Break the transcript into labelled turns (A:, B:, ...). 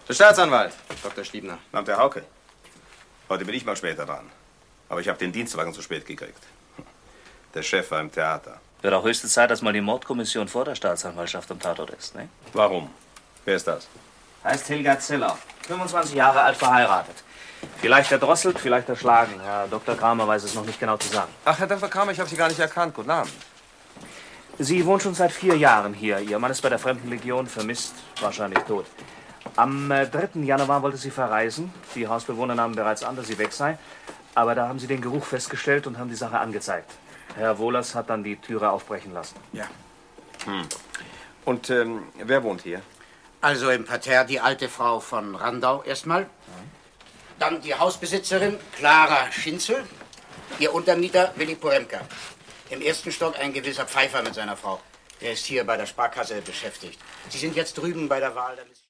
A: Der Staatsanwalt, Dr. Stiebner.
B: Namt der Hauke. Heute bin ich mal später dran. Aber ich habe den Dienstwagen zu spät gekriegt. Der Chef war im Theater.
C: Wird auch höchste Zeit, dass mal die Mordkommission vor der Staatsanwaltschaft am Tatort ist, ne?
B: Warum? Wer ist das?
C: Heißt Helga Zeller. 25 Jahre alt, verheiratet. Vielleicht erdrosselt, vielleicht erschlagen. Ja, Dr. Kramer weiß es noch nicht genau zu sagen.
A: Ach, Herr Dr. Kramer, ich habe Sie gar nicht erkannt. Guten Abend.
C: Sie wohnt schon seit 4 Jahren hier. Ihr Mann ist bei der Fremdenlegion, vermisst, wahrscheinlich tot. Am 3. Januar wollte sie verreisen. Die Hausbewohner nahmen bereits an, dass sie weg sei. Aber da haben sie den Geruch festgestellt und haben die Sache angezeigt. Herr Wohlers hat dann die Türe aufbrechen lassen.
A: Ja. Und wer wohnt hier?
D: Also im Parterre die alte Frau von Randau erstmal. Dann die Hausbesitzerin Clara Schinzel. Ihr Untermieter Willi Poremka. Im 1. Stock ein gewisser Pfeiffer mit seiner Frau. Der ist hier bei der Sparkasse beschäftigt. Sie sind jetzt drüben bei der Wahl der